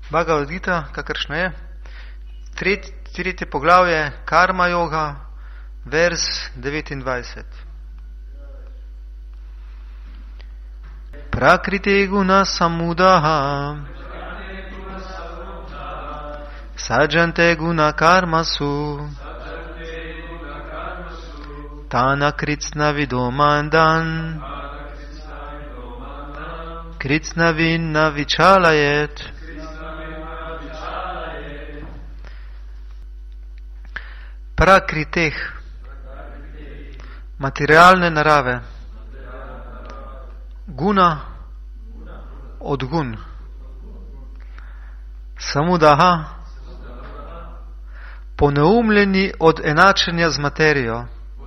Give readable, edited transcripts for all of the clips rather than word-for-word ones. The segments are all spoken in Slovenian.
Bhagavad Gita, kakršno je, tretje poglavje, karma yoga, vers 29. Prakrite guna samudaha sajante guna karmasu tana kritsna vidomandan kritsna vinna vichalajet. Prakriteh, materialne narave, guna, od gun, samudaha, poneumljeni od enačenja z materijo,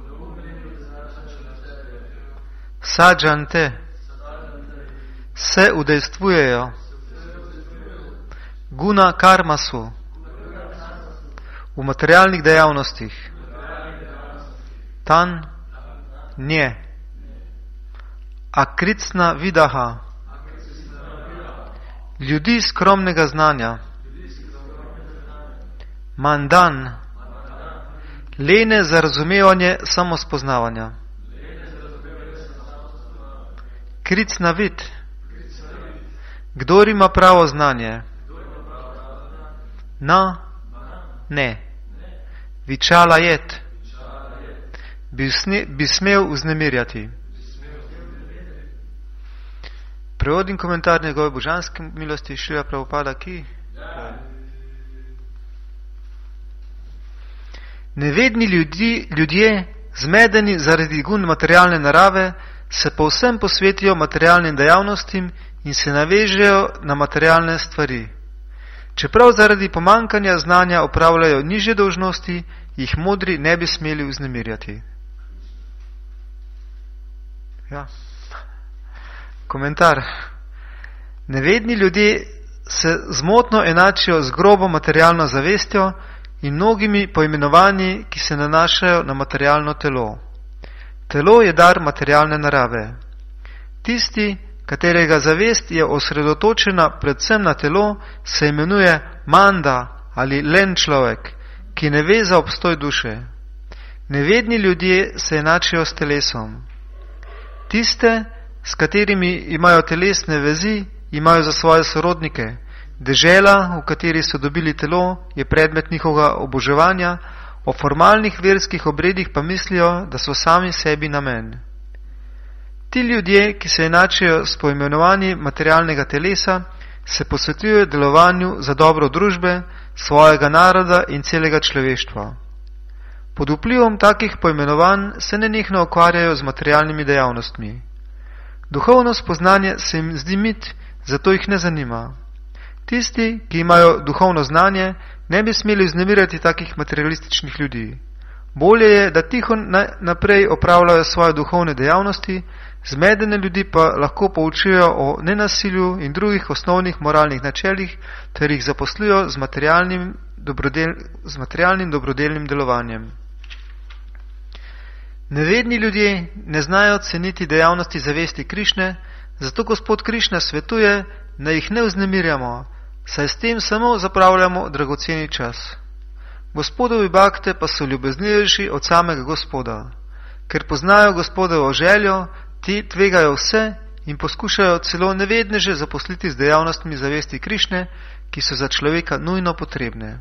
sadžante, se udejstvujejo, guna karmasu, v materialnih dejavnostih, tan, nje, akricna vidaha, ljudi skromnega znanja, mandan, lene za razumevanje samospoznavanja, kricna vid, kdor ima pravo znanje, na, ne, vičala jet, bi smel vznemirjati. Prevod in komentar njegove božanske milosti Šrila Prabhupada ki. Nevedni ljudje, zmedeni zaradi gun materialne narave, se povsem posvetijo materialnim dejavnostim in se navežejo na materialne stvari. Čeprav zaradi pomankanja znanja opravljajo nižje dolžnosti, jih modri ne bi smeli vznemirjati. Ja. Komentar. Nevedni ljudje se zmotno enačijo z grobo materialno zavestjo in mnogimi poimenovanji, ki se nanašajo na materialno telo. Telo je dar materialne narave. Tisti, katerega zavest je osredotočena predvsem na telo, se imenuje manda ali len človek, ki ne ve za obstoj duše. Nevedni ljudje se enačijo s telesom. Tiste, s katerimi imajo telesne vezi, imajo za svoje sorodnike. Dežela, v kateri so dobili telo, je predmet njihovega oboževanja, o formalnih verskih obredih pa mislijo, da so sami sebi namen. Ti ljudje, ki se enačijo s poimenovanji materialnega telesa, se posvetujejo delovanju za dobro družbe, svojega naroda in celega človeštva. Pod vplivom takih poimenovanj se nenehno ukvarjajo z materialnimi dejavnostmi. Duhovno spoznanje se jim zdi mit, zato jih ne zanima. Tisti, ki imajo duhovno znanje, ne bi smeli vznemirjati takih materialističnih ljudi. Bolje je, da tiho naprej opravljajo svoje duhovne dejavnosti, zmedene ljudi pa lahko poučijo o nenasilju in drugih osnovnih moralnih načelih, ter jih zaposlijo z materialnim dobrodelnim delovanjem. Nevedni ljudje ne znajo ceniti dejavnosti zavesti Krišne, zato Gospod Krišna svetuje, da jih ne vznemirjamo, saj s tem samo zapravljamo dragoceni čas. Gospodovi bakte pa so ljubeznejši od samega Gospoda. Ker poznajo Gospodovo željo, ti tvegajo vse in poskušajo celo nevedneže zaposliti z dejavnostmi zavesti Krišne, ki so za človeka nujno potrebne.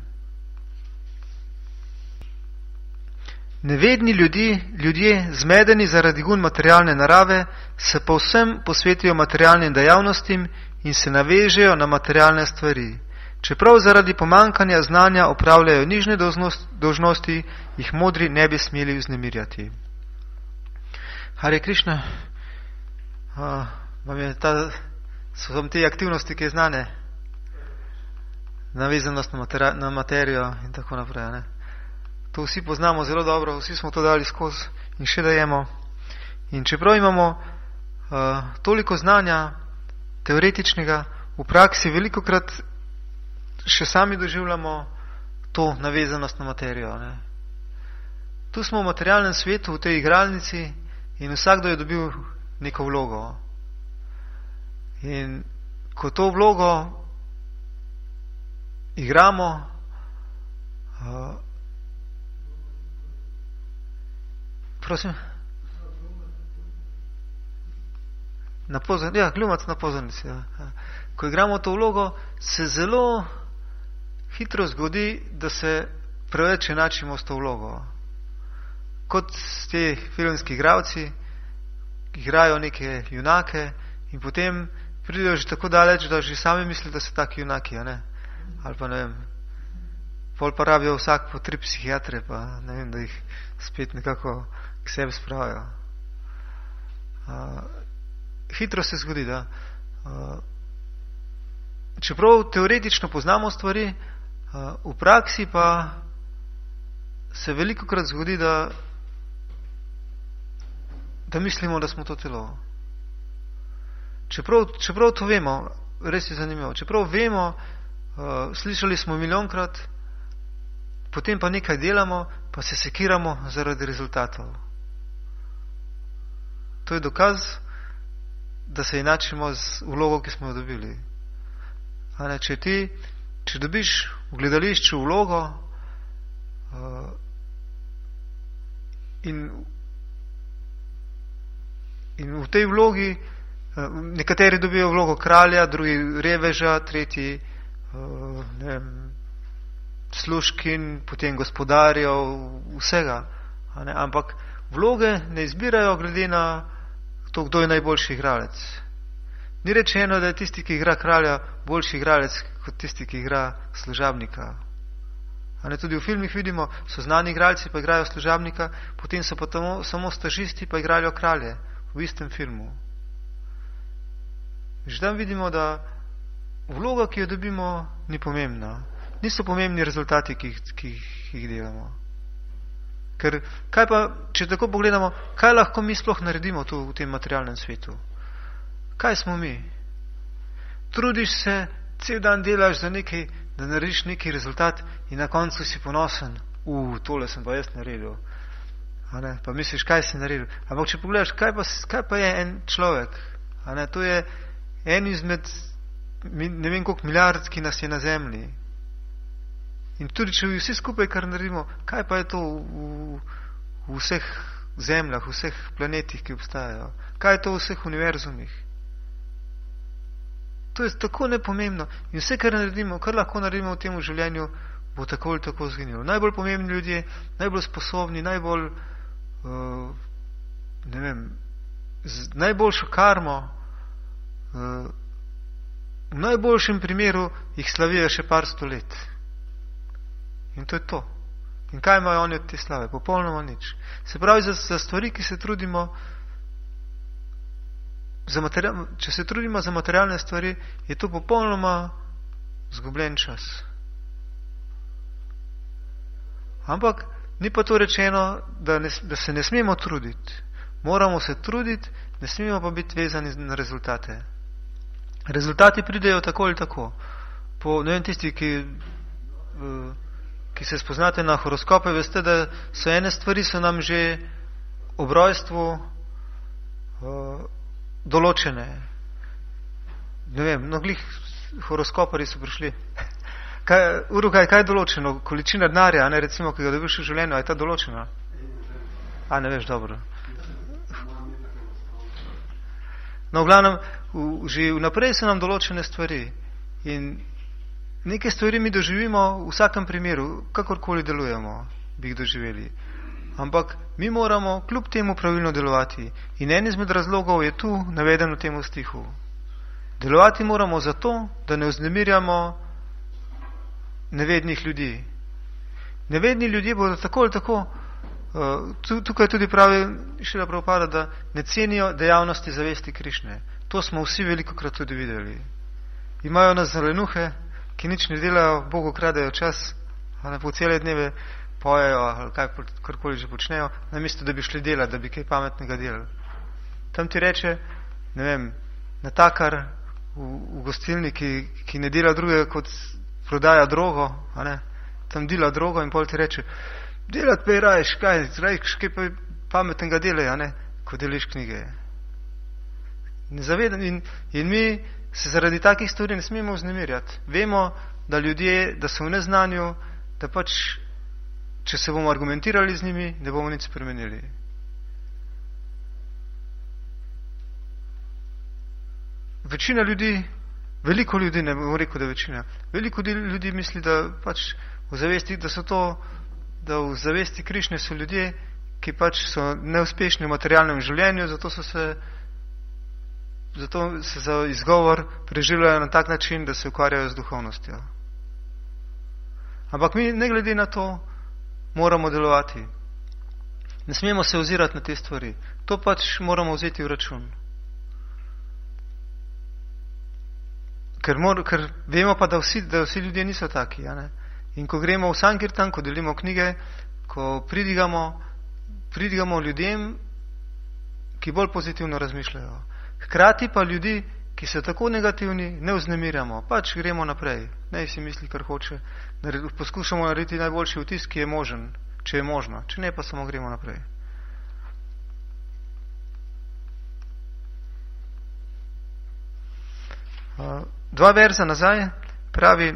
Nevedni ljudje, zmedeni zaradi gun materialne narave, se povsem posvetijo materialnim dejavnostim in se navežejo na materialne stvari. Čeprav zaradi pomankanja znanja opravljajo nižne dolžnosti, jih modri ne bi smeli vznemirjati. Hare Krišna, so vam te aktivnosti, ki je znane, navezanost na materijo in tako naprej. Ne? To vsi poznamo zelo dobro, vsi smo to dali skozi in še dajemo. In čeprav imamo toliko znanja teoretičnega, v praksi velikokrat še sami doživljamo to navezanost na materijo. Ne? Tu smo v materialnem svetu, v tej igralnici in vsakdo je dobil neko vlogo. In ko to vlogo igramo, prosim, gljumac na pozornici. Ja. Ko igramo to vlogo, se zelo hitro zgodi, da se preveč enačimo s to vlogo. Kot te filmski igralci, igrajo neke junake in potem pridejo že tako daleč, da že sami mislijo, da so taki junaki, a ne? Ali pa ne vem, pol pa rabijo vsak po 3 psihiatre, pa ne vem, da jih spet nekako k sebi spravijo. Hitro se zgodi, da čeprav teoretično poznamo stvari, v praksi pa se velikokrat zgodi, da mislimo, da smo to telo. Čeprav to vemo, res je zanimivo, čeprav vemo, slišali smo milijonkrat, potem pa nekaj delamo, pa se sekiramo zaradi rezultatov. To je dokaz, da se enačimo z vlogo, ki smo jo dobili. Če dobiš v gledališču vlogo in v tej vlogi nekateri dobijo vlogo kralja, drugi reveža, tretji ne vem, služkin, potem gospodarjev, vsega. Ampak vloge ne izbirajo glede na to, kdo je najboljši igralec. Ni rečeno, da je tisti, ki igra kralja, boljši igralec kot tisti, ki igra služabnika. Tudi v filmih vidimo, so znani igralci, pa igrajo služabnika, potem so pa samo stažisti, pa igrajo kralje v istem filmu. Že tam vidimo, da vloga, ki jo dobimo, ni pomembna. Niso pomembni rezultati, ki jih delamo. Ker kaj pa, če tako pogledamo, kaj lahko mi sploh naredimo tu v tem materialnem svetu? Kaj smo mi? Trudiš se, cel dan delaš za nekaj, da narediš neki rezultat in na koncu si ponosen. Tole sem pa jaz naredil. Pa misliš, kaj si naredil. Ampak če pogledaš, kaj pa je en človek? To je en izmed ne vem koliko milijard, ki nas je na zemlji. In tudi, če vsi skupaj kar naredimo, kaj pa je to v vseh zemljah, v vseh planetih, ki obstajajo? Kaj je to v vseh univerzumih? To je tako nepomembno. In vse, kar naredimo, kar lahko naredimo v tem življenju, bo tako ali tako zginilo. Najbolj pomembni ljudje, najbolj sposobni, najbolj ne vem, z najboljšo karmo, v najboljšem primeru jih slavijo še par 100 let. In to je to. In kaj imajo oni od te slave? Popolnoma nič. Se pravi, za stvari, ki se trudimo, če se trudimo za materialne stvari, je to popolnoma zgubljen čas. Ampak ni pa to rečeno, da se ne smemo truditi. Moramo se truditi, ne smemo pa biti vezani na rezultate. Rezultati pridejo tako ali tako. Ne vem, tisti, ki se spoznate na horoskope, veste, da so ene stvari so nam že ob rojstvu določene. Ne vem, glih horoskopari so prišli. Kaj je določeno? Količina denarja, recimo, ki ga dobiš v življenju, je ta določena? Ne veš, dobro. No, v glavnem, že vnaprej so nam določene stvari in neke stvari mi doživimo v vsakem primeru, kakorkoli delujemo, bi jih doživeli. Ampak mi moramo kljub temu pravilno delovati in en izmed razlogov je tu naveden v tem stihu. Delovati moramo zato, da ne vznemirjamo nevednih ljudi. Nevedni ljudje bodo tako ali tako, tukaj tudi pravi Šrila Prabhupada, da ne cenijo dejavnosti zavesti Krišne. To smo vsi velikokrat tudi videli. Imajo nas za lenuhe, ki nič ne delajo, Bogu kradejo čas, po cele dneve pojejo ali karkoli že počnejo, namesto da bi šli delati, da bi kaj pametnega delali. Tam ti reče, ne vem, natakar v gostilni, ki ne dela drugega kot prodaja drogo, tam dela drogo in pol ti reče, delati pa je rajš, kaj pa pametnega delaj, ko deliš knjige. In mi se zaradi takih stvari ne smemo vznemirjati. Vemo, da ljudje, da so v neznanju, da pač, če se bomo argumentirali z njimi, ne bomo nič spremenili. Večina ljudi, veliko ljudi, ne bom rekel, da večina, veliko ljudi misli, da pač v zavesti, da v zavesti Krišne so ljudje, ki pač so neuspešni v materialnem življenju, zato se za izgovor preživljajo na tak način, da se ukvarjajo z duhovnostjo. Ampak mi, ne glede na to, moramo delovati. Ne smemo se ozirati na te stvari. To pač moramo vzeti v račun. Ker vemo pa, da vsi ljudje niso taki. Ja, ne? In ko gremo v Sankirtan, ko delimo knjige, ko pridigamo ljudem, ki bolj pozitivno razmišljajo. Hkrati pa ljudi, ki so tako negativni, ne vznemirjamo. Pač gremo naprej. Ne si misli, kar hoče. Poskušamo narediti najboljši vtis, ki je možen, če je možno. Če ne, pa samo gremo naprej. Dva verza nazaj pravi: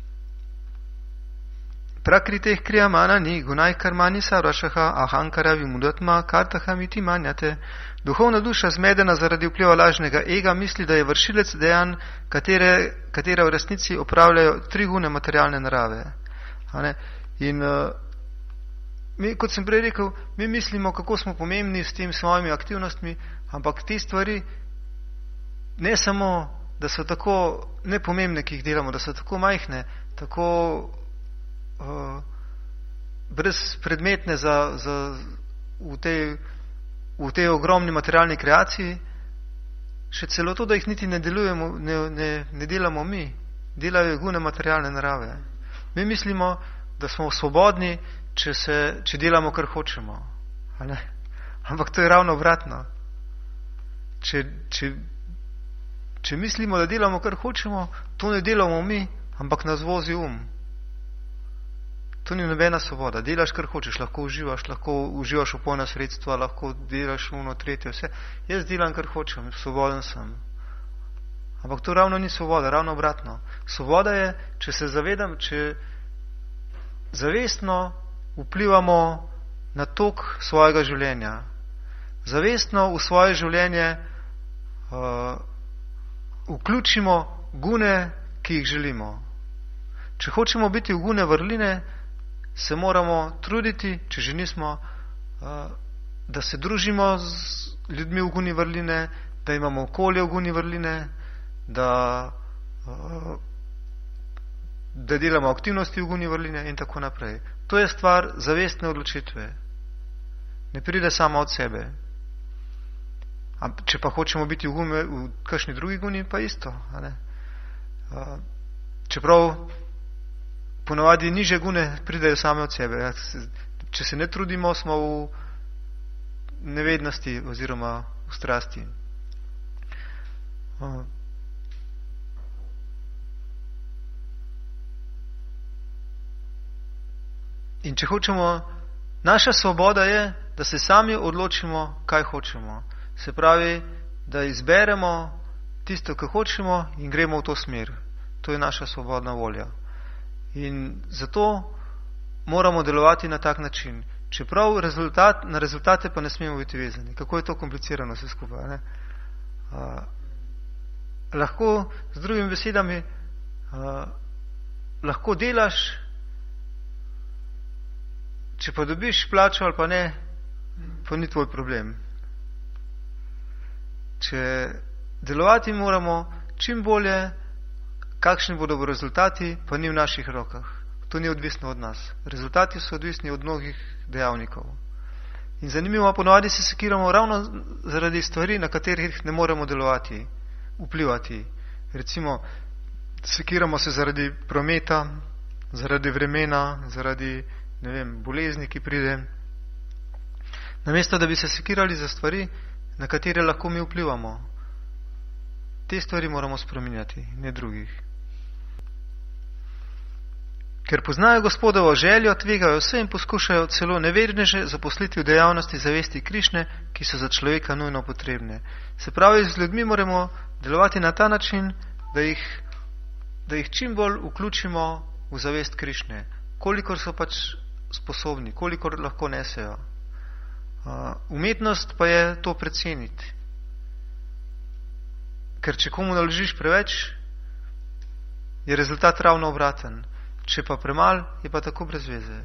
Prakriteh kriyamani gunai karmani sarashaha ahankara vimudatma kartaham iti manjate. Duhovna duša zmedena zaradi vpliva lažnega ega misli, da je vršilec dejanj, katera v resnici opravljajo 3 gune materialne narave. In mi, kot sem prej rekel, mi mislimo, kako smo pomembni s tem svojimi aktivnostmi, ampak te stvari ne samo, da so tako nepomembne, ki jih delamo, da so tako majhne, tako brezpredmetne v tej ogromni materialni kreaciji, še celo to, da jih niti ne delamo mi, delajo gune materialne narave. Mi mislimo, da smo svobodni, če delamo, kar hočemo. Ampak to je ravno obratno. Če mislimo, da delamo, kar hočemo, to ne delamo mi, ampak nas vozi To ni nobena svoboda. Delaš, kar hočeš, lahko uživaš opojna sredstva, lahko delaš uno, tretje, vse. Jaz delam, kar hočem, svoboden sem. Ampak to ravno ni svoboda, ravno obratno. Svoboda je, če se zavedam, če zavestno vplivamo na tok svojega življenja. Zavestno v svoje življenje vključimo gune, ki jih želimo. Če hočemo biti v gune vrline, se moramo truditi, če že nismo, da se družimo z ljudmi v guni vrline, da imamo okolje v guni vrline, da delamo aktivnosti v guni vrline in tako naprej. To je stvar zavestne odločitve. Ne pride sama od sebe. Če pa hočemo biti v kakšni drugi guni, pa isto. Čeprav ponavadi nižje gune pridejo same od sebe. Če se ne trudimo, smo v nevednosti oziroma v strasti. In če hočemo, naša svoboda je, da se sami odločimo, kaj hočemo. Se pravi, da izberemo tisto, kar hočemo in gremo v to smer. To je naša svobodna volja. In zato moramo delovati na tak način. Čeprav na rezultate pa ne smemo biti vezani. Kako je to komplicirano vse skupaj, ne? Lahko, z drugimi besedami, lahko delaš, če pa dobiš plačo ali pa ne, pa ni tvoj problem. Če delovati moramo čim bolje, kakšni bodo rezultati, pa ni v naših rokah. To ni odvisno od nas. Rezultati so odvisni od mnogih dejavnikov. In zanimivo, ponovadi se sekiramo ravno zaradi stvari, na katerih ne moremo delovati, vplivati. Recimo, sekiramo se zaradi prometa, zaradi vremena, zaradi, ne vem, bolezni, ki pride. Namesto, da bi se sekirali za stvari, na katere lahko mi vplivamo. Te stvari moramo spreminjati, ne drugih. Ker poznajo Gospodovo željo, tvegajo vse in poskušajo celo neverneže zaposliti v dejavnosti zavesti Krišne, ki so za človeka nujno potrebne. Se pravi, z ljudmi moramo delovati na ta način, da jih da jih čim bolj vključimo v zavest Krišne, kolikor so pač sposobni, kolikor lahko nesejo. Umetnost pa je to preceniti. Ker če komu naložiš preveč, je rezultat ravno obraten. Če pa premal, je pa tako brez veze.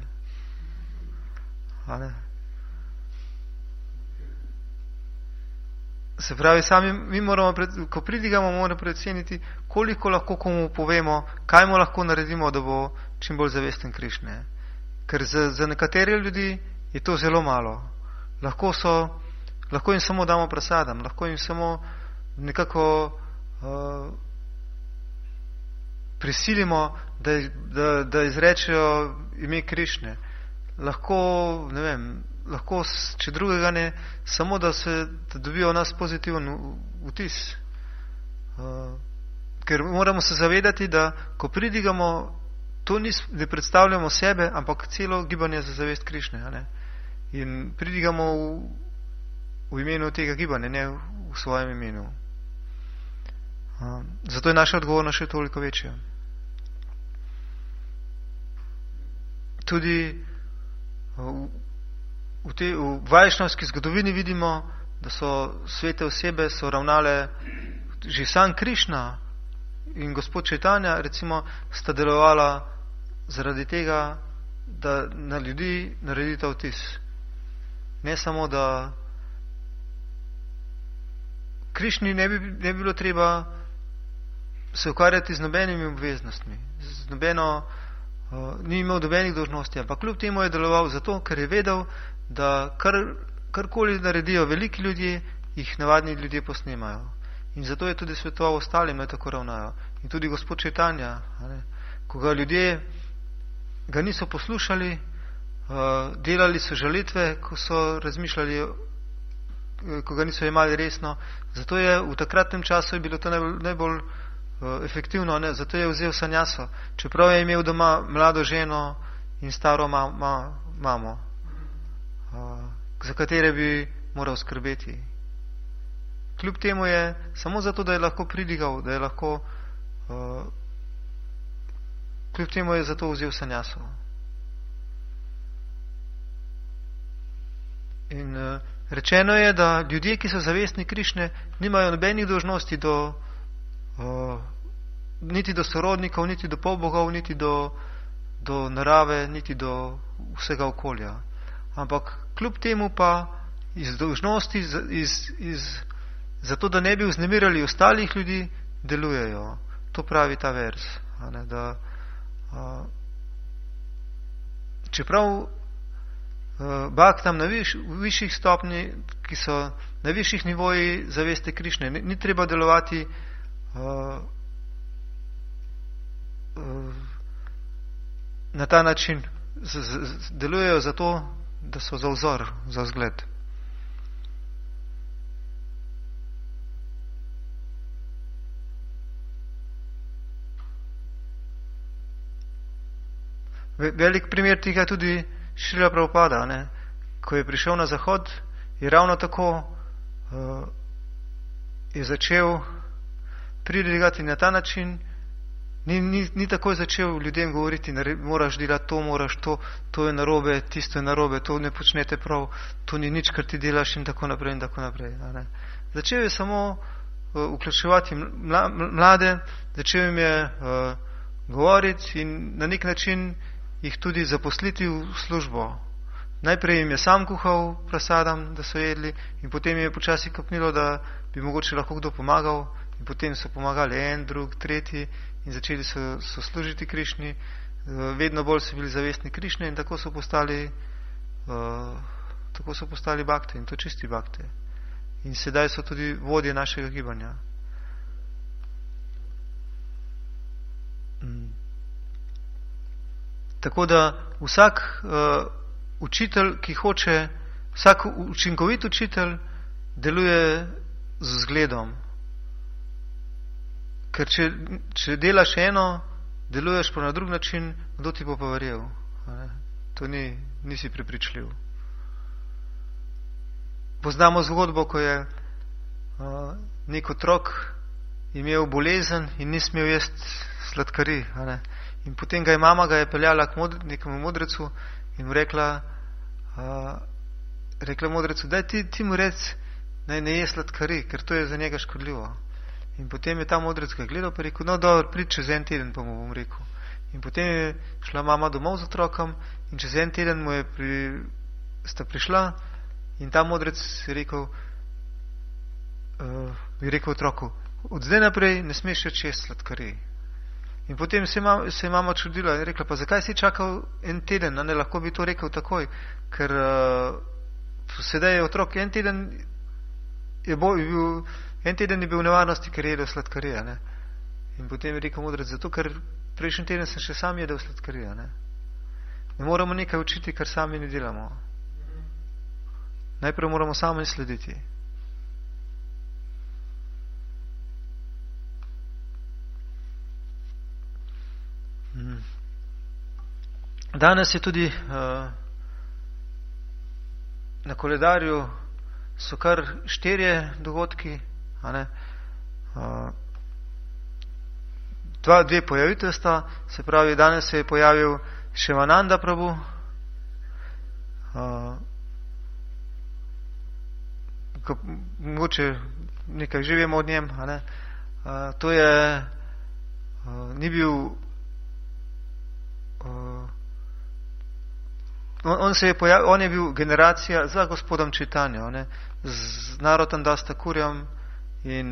Se pravi, sami mi moramo, ko pridigamo, moramo preceniti, koliko lahko komu povemo, kaj mu lahko naredimo, da bo čim bolj zavesten Krišne. Ker za nekatere ljudi je to zelo malo. Lahko jim samo damo prasadam, lahko jim samo nekako prisilimo, da izrečejo ime Krišne. Lahko, ne vem, lahko, če drugega ne, samo da dobijo nas pozitiven vtis. Ker moramo se zavedati, da ko pridigamo, to ne predstavljamo sebe, ampak celo gibanje za zavest Krišne. In pridigamo v imenu tega gibanja, ne v svojem imenu. Zato je naša odgovornost še toliko večja. Tudi v vajšnavski zgodovini vidimo, da so svete osebe so ravnale, že sam Krišna in gospod Čajtanja recimo sta delovala zaradi tega, da na ljudi naredita vtis. Ne samo, da Krišni ne bi bilo treba se ukvarjati z nobenimi obveznostmi, ni imel nobenih dolžnosti, ampak kljub temu je deloval zato, ker je vedel, da karkoli naredijo veliki ljudje, jih navadni ljudje posnemajo. In zato je tudi svetoval ostalim, naj tako ravnajo. In tudi gospod Čajtanja, ko ga ljudje ga niso poslušali, delali so žalitve, ko so razmišljali, ko ga niso imeli resno. Zato je v takratnem času je bilo to najbolj efektivno, zato je vzel sanjaso, čeprav je imel doma mlado ženo in staro mamo, za katere bi moral skrbeti. Kljub temu je, samo zato, da je lahko pridigal, da je lahko, kljub temu je zato vzel sanjaso. In rečeno je, da ljudje, ki so zavestni Krišne, nimajo nobenih dolžnosti niti do sorodnikov, niti do polbogov, niti do narave, niti do vsega okolja. Ampak kljub temu pa iz dolžnosti, zato da ne bi vznemirali ostalih ljudi, delujejo. To pravi ta vers. Da, čeprav bhaktam na višjih stopnji, ki so na višjih nivojih zaveste Krišne, ni treba delovati na ta način. Delujejo zato, da so za vzor, za vzgled. Velik primer tega je tudi Šrila Prabhupada, ko je prišel na Zahod, je ravno tako je začel pridigati na ta način, ni takoj začel ljudem govoriti, moraš delati to, moraš to je narobe, tisto je narobe, to ne počnete prav, to ni nič, kar ti delaš in tako naprej in tako naprej. Začel je samo vključevati mlade, začel jim je govoriti in na nek način jih tudi zaposliti v službo. Najprej jim je sam kuhal prasadam, da so jedli, in potem jim je počasi kopnilo, da bi mogoče lahko kdo pomagal, in potem so pomagali en, drug, tretji in začeli so služiti Krišni, vedno bolj so bili zavestni Krišne in tako so postali bhakte, in to čisti bhakte. In sedaj so tudi vodje našega gibanja. Tako da vsak učitelj, ki hoče, vsak učinkovit učitelj deluje z vzgledom. Ker če delaš eno, deluješ pa na drug način, kdo ti bo pa verjel? To nisi prepričljiv. Poznamo zgodbo, ko je nek otrok imel bolezen in ni smel jesti sladkari. In potem mama ga je peljala k nekemu modrecu in mu rekla modrecu, daj ti mu rec, naj ne je sladkari, ker to je za njega škodljivo. In potem je ta modrec ga gledal pa rekel, no dobro, prid čez en teden, pa mu bom rekel. In potem je šla mama domov z otrokom in čez en teden sta prišla in ta modrec je rekel otroku, od zdaj naprej ne smeš več jesti sladkari. In potem se je mama čudila in rekla, pa zakaj si čakal en teden, ne lahko bi to rekel takoj, ker sedaj je otrok en teden je bil v nevarnosti, ker je jedel sladkarija. In potem je rekel modrec, zato ker prejšnji teden sem še sam jedel sladkarija. Ne moramo nekaj učiti, kar sami ne delamo. Najprej moramo sami slediti. Danes je tudi na koledarju so kar 4 dogodki, dve pojavitve sta, se pravi, danes se je pojavil Šivananda Prabhu, mogoče nekaj že vemo od njem, to je ni bil on je bil generacija za gospodom Čaitanjo, z Narotam Das Thakurjem in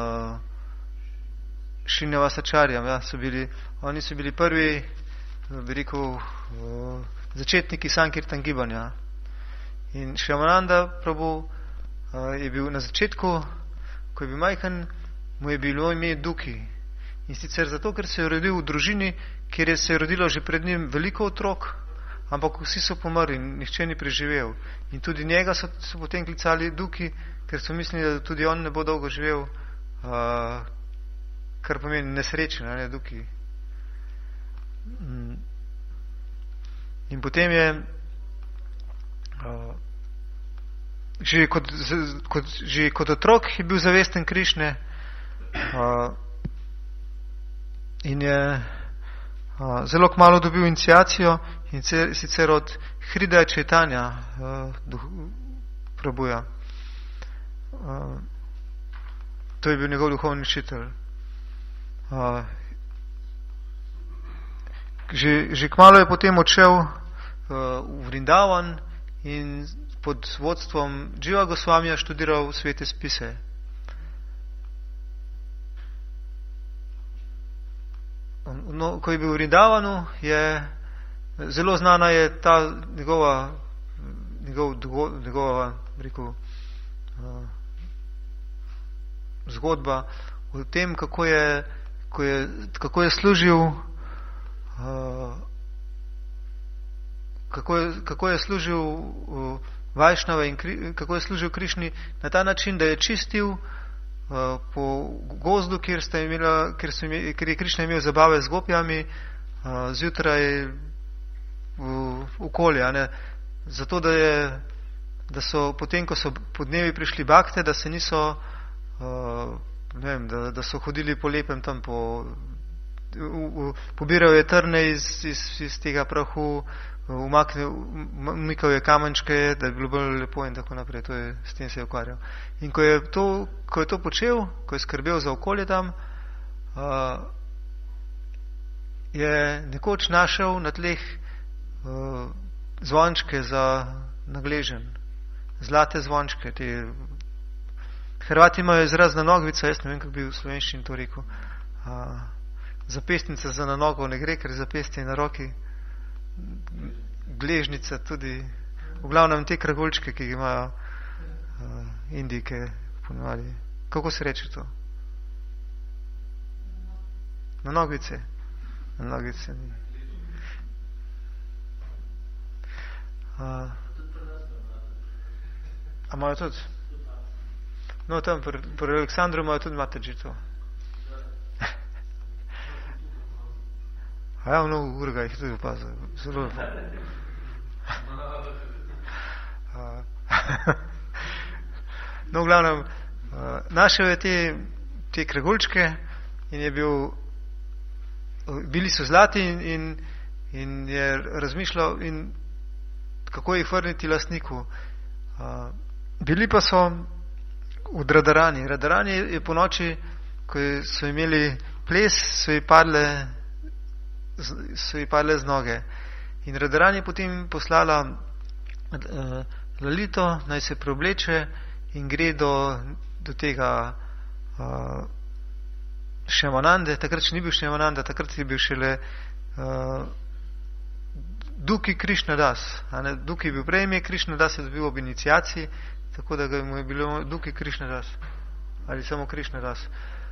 Srinivasacharjem, oni so bili prvi, bi rekel, začetniki Sankirtan gibanja. In Šivananda Prabhu je bil na začetku, ko je bil majhen, mu je bilo ime Duki. In sicer zato, ker se je rodil v družini, kjer se je rodilo že pred njim veliko otrok, ampak vsi so pomrli in nihče ni preživel. In tudi njega so potem klicali Duki, ker so mislili, da tudi on ne bo dolgo živel, kar pomeni nesrečen, ne Duki. In potem je že kot otrok je bil zavesten Krišne in je zelo kmalu dobil iniciacijo in sicer od Hridaja Čaitanja Prabhuja. To je bil njegov duhovni učitelj. Že kmalu je potem odšel v Vrindavan in pod vodstvom Dživa Gosvamija študiral svete spise. No, ko je bil v Vrindavanu, zelo znana je ta njegova rekel, zgodba o tem, kako je služil kako je služil Vajšnava in kako je služil Krišni na ta način, da je čistil po gozdu, kjer je Krišna imel zabave z gopjami zjutraj v okolje, zato da so potem, ko so podnevi prišli bakte, da se niso da so hodili po lepem tam pobiral je trne iz tega prahu, umikal je kamenčke, da je bilo bolj lepo in tako naprej. S tem se je ukvarjal. In ko je to počel, ko je skrbel za okolje tam, je nekoč našel na tleh zvončke za nagležen, zlate zvončke. Hrvati imajo izraz na nogovica, jaz ne vem, kako bi v slovenščini to rekel. Zapestnica za na nogo ne gre, ker zapestje na roki, gležnica tudi, v glavnem te kragulčke, ki imajo Indijke ponovali. Kako se reče to? Na nogice? Na nogice ni. A imajo tudi? No, tam pri Aleksandru imajo tudi Mataji to. A ja, mnogo urga jih tudi opazil. Zelo lepo. No, v glavnem, našel je te kragulčke in bili so zlati in je razmišljal, kako jih vrniti lastniku. Bili pa so v Radarani. Radarani je po noči, ko so imeli ples, so ji padle z noge. In Radarani je potem poslala Lalito, naj se preobleče in gre do tega Šemanande. Takrat še ni bil Šemananda, takrat je bil šele Duki Krišnadas. Duki je bil prej ime, Krišnadas je dobil ob iniciaciji, tako da mu je bilo Duki Krišnadas ali samo Krišnadas.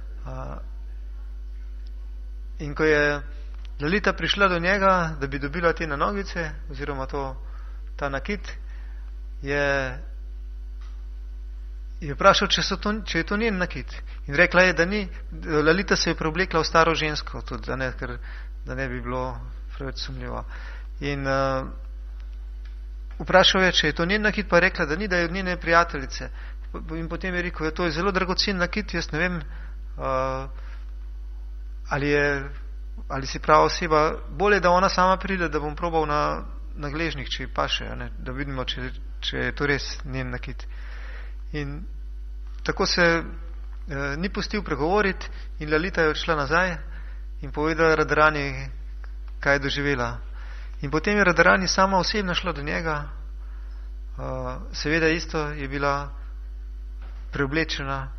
In ko je Lalita prišla do njega, da bi dobila te nogice oziroma ta nakit, je vprašal, če je to njen nakit. In rekla je, da ni. Lalita se je preoblekla v staro žensko, tudi, da ne bi bilo preveč sumljivo. In vprašal je, če je to njen nakit, pa je rekla, da ni, da je od njene prijateljice. In potem je rekel, to je zelo dragocen nakit, jaz ne vem, ali si prava oseba. Bolje, da ona sama pride, da bom probal na gležnih, če ji paše, da vidimo, če je to res njen nakit. In tako se ni pustil pregovoriti in Lalita je odšla nazaj in povedala Radarani, kaj je doživela. In potem je Radarani sama osebno šla do njega, seveda isto je bila preoblečena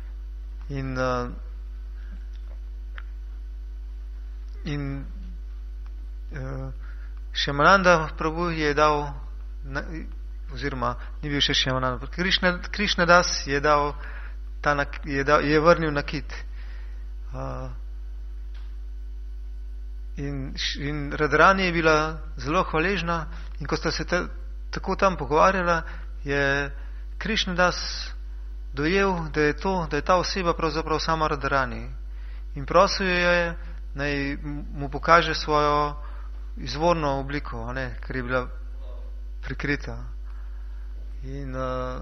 in Šemananda Prabhu je dal, oziroma ni bil še Šemananda, Krišnadas je vrnil nakit. In Radarani je bila zelo hvaležna in ko sta se tako tam pogovarjala, je Krišnadas dojel, da je ta oseba pravzaprav sama Radarani. In prosil je, naj mu pokaže svojo izvorno obliko, ker je bila prikrita. In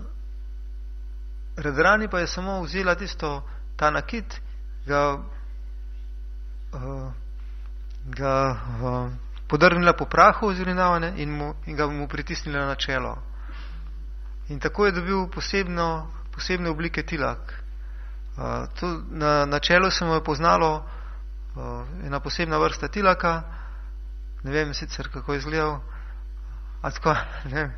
Radarani pa je samo vzela ta nakit, ga podrgnila po prahu oziroma in ga mu pritisnila na čelo. In tako je dobil posebne oblike tilak. Na čelu se mu je poznalo ena posebna vrsta tilaka, ne vem sicer kako je izgledal, a tako, ne vem.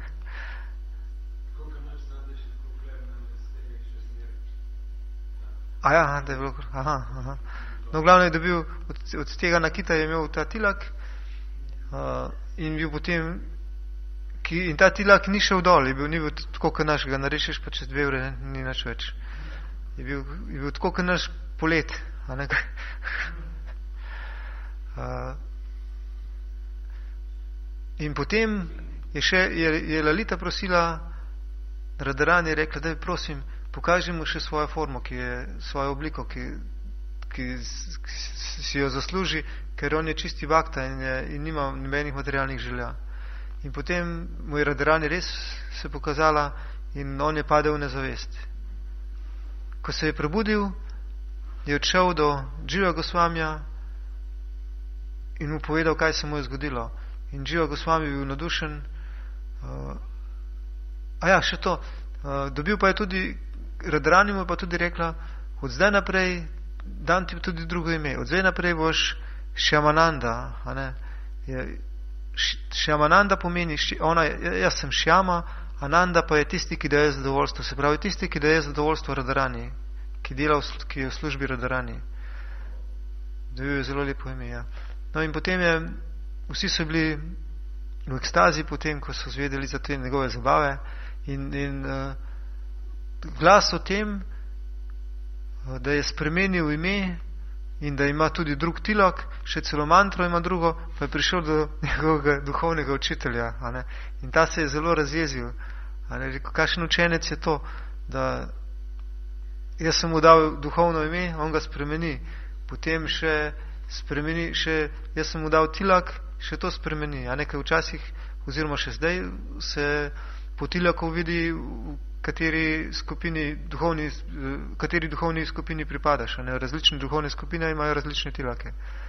Da je bilo, No, glavno je dobil, od tega nakita je imel ta tilak in bil potem, in ta tilak ni šel dol, ni bil tako, kot naš, ga narešiš, pa čez 2 ure ni nič več. Je bil tako, kot naš polet. In potem je Lalita prosila, Radarani je rekla, da prosim, pokaži mu še svojo formo, svojo obliko, ki si jo zasluži, ker on je čisti bakta in nima nobenih materialnih želja. In potem mu je Radarani res se pokazala in on je padel v nezavest. Ko se je prebudil, je odšel do Dživa Gosvamija in mu povedal, kaj se mu je zgodilo. In Dživa Gosvami je bil nadušen. Še to. Dobil pa je tudi, Radarani mu je pa tudi rekla, od zdaj naprej dam ti tudi drugo ime. Od zdaj naprej boš Šjamananda. Šjamananda pomeni, jaz sem Šjama, Ananda pa je tisti, ki daje zadovoljstvo. Se pravi, tisti, ki daje zadovoljstvo Radarani, ki je v službi Radarani. Dobil je zelo lepo ime, ja. No in potem vsi so bili v ekstazi potem, ko so zvedeli za te njegove zabave in glas o tem, da je spremenil ime in da ima tudi drug tilak, še celo mantro ima drugo, pa je prišel do njegovega duhovnega učitelja. In ta se je zelo razjezil. Rekel, kakšen učenec je to, da jaz sem mu dal duhovno ime, on ga spremeni. Potem še spremeni, jaz sem mu dal tilak, še to spremeni. Nekaj včasih, oziroma še zdaj, se po tilaku vidi, kateri duhovni skupini pripadaš. Ne? Različne duhovne skupine imajo različne tilake.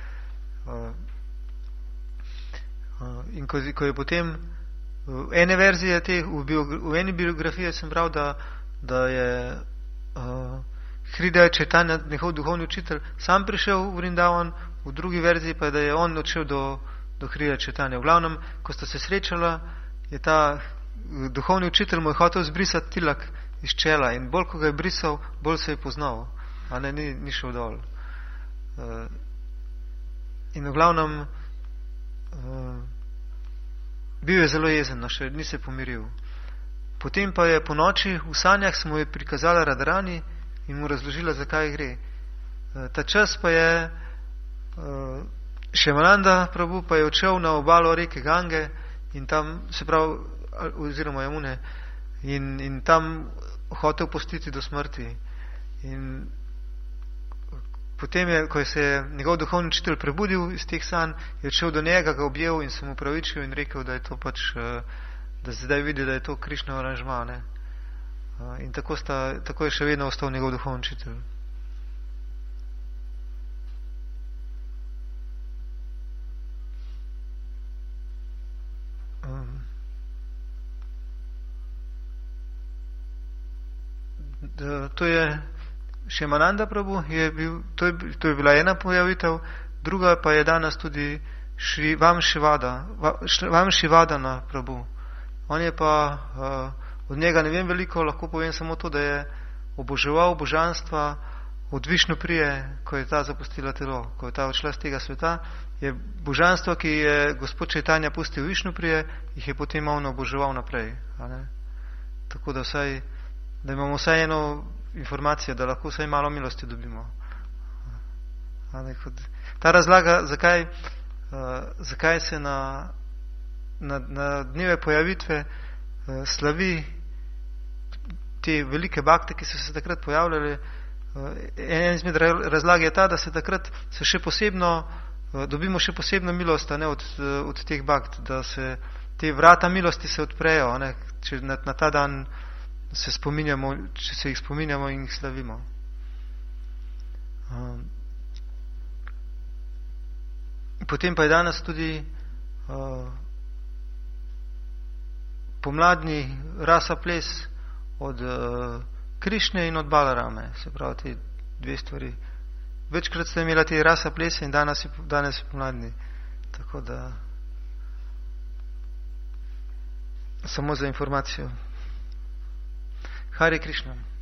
In ko je potem ene verzije v eni biografiji sem bral, da je Hridaya Chaitanya, njihov duhovni učitelj, sam prišel v Vrindavan, v drugi verziji pa je, da je on odšel do Hridaya Chaitanya. V glavnem, ko sta se srečala, je ta duhovni učitelj mu je hotel zbrisati tilak iz čela in bolj, ko ga je brisal, bolj se je poznal, a ne, ni šel dol. In v glavnem bil je zelo jezen, no, še ni se pomiril. Potem pa je po noči v sanjah se mu je prikazala Radharani in mu razložila, zakaj gre. Ta čas pa je Šemananda Prabhu pa je odšel na obalo reke Gange in tam, se pravi, oziroma Jamune, in tam hotel pustiti do smrti. In potem je, ko se je njegov duhovni učitelj prebudil iz teh sanj, je odšel do njega, ga objel in se mu pravičil in rekel, da je to pač, da zdaj vidi, da je to Krišnov aranžma, ne. In tako je še vedno ostal njegov duhovni učitelj. To je Šemananda Prabhu, to je bila ena pojavitev, druga pa je danes tudi Vamšivadana Prabhu. On je pa, od njega ne vem veliko, lahko povem samo to, da je oboževal božanstva od Višnuprije, ko je ta zapustila telo, ko je ta odšla z tega sveta, je božanstvo, ki je gospod Chaitanya pustil Višnuprije, jih je potem on oboževal naprej. Tako da imamo vsaj eno informacijo, da lahko vsaj malo milosti dobimo. Ta razlaga, zakaj se na dneve pojavitve slavi te velike bakte, ki so se takrat pojavljali. En izmed razlag je ta, da se takrat dobimo še posebno milost, ne, od teh bakt, da se te vrata milosti se odprejo, ne, če na ta dan če se jih spominjamo in jih slavimo. Potem pa je danes tudi pomladni rasa ples od Krišne in od Balarame, se pravi te dve stvari. Večkrat ste imeli te rasa plese in danes je pomladni. Tako da samo za informacijo. Hare Krishna.